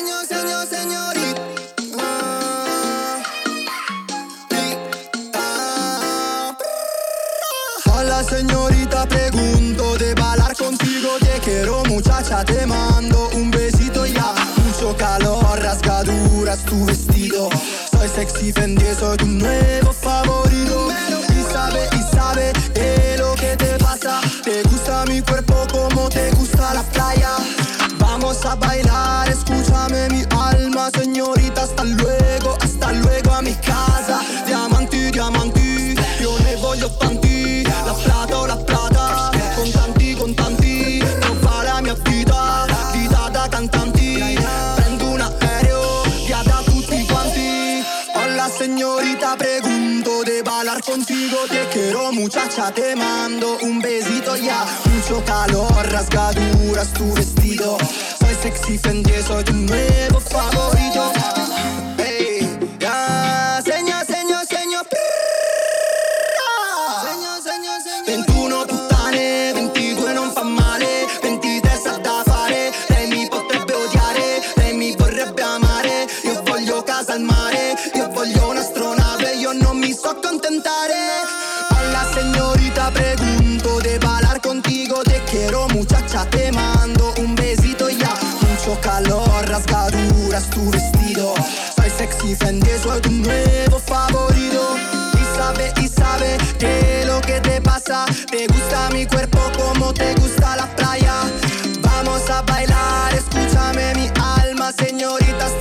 señorita. Hola señorita, pregunto de bailar contigo. Te quiero muchacha, te mando un besito ya. Mucho calor, rasgaduras tu vestido. Soy sexy Fendi, soy tu nuevo favorito. Y sabe lo que te pasa. Te gusta mi cuerpo como te gusta la playa. Vamos a bailar, escúchame mi alma, señorita. Hasta luego a mi casa. Diamanti, diamanti, io ne voglio tanti. La plata, contanti, non fa la mia vita da cantanti. Prendo un aereo, via da tutti quanti. Hola señorita, pregunto de bailar contigo. Te quiero muchacha, te mando un besito ya. Mucho calor, rasgaduras tu vestido. Soy sexy Fendi, soy tu nuevo favorito. Hey, yeah. Segno 21 puttane, 22 non fa male, 23 sa da fare. Lei mi potrebbe odiare, lei mi vorrebbe amare. Io voglio casa al mare, io voglio un'astronave, io non mi so accontentare. Hola señorita, pregunto de bailar contigo. Te quiero muchacha, te mando un besito ya. Mucho calor, rasgaduras tu vestido. Soy sexy Fendi, soy tu nuevo favorito. Y sabe que lo que te pasa. Te gusta mi cuerpo como te gusta la playa. Vamos a bailar, escúchame mi alma, señorita.